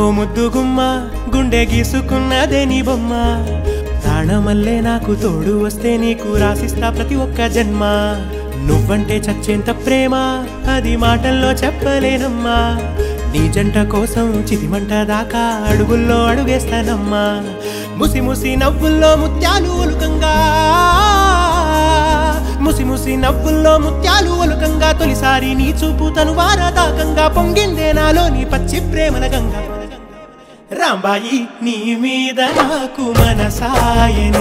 ముద్దుగుమ్మ గుండె గీసుకున్నదే నీ బొమ్మ ప్రాణమల్లే నాకు తోడు వస్తే నీకు రాసిస్తా ప్రతి ఒక్క జన్మ నువ్వంటే చచ్చేంత ప్రేమ అది మాటల్లో చెప్పలేనమ్మా నీ జంట కోసం చితిమంట దాకా అడుగుల్లో అడుగేస్తానమ్మా ముసి ముసి నవ్వుల్లో ముత్యాలు ఒలుకంగా ముసి ముసి నవ్వుల్లో ముత్యాలు ఒలుకంగా తొలిసారి నీ చూపు తను వారదాకంగా పొంగిందే నాలో నీ పచ్చి ప్రేమల గంగా రాంబాయి నీ మీద నాకు మనసాయని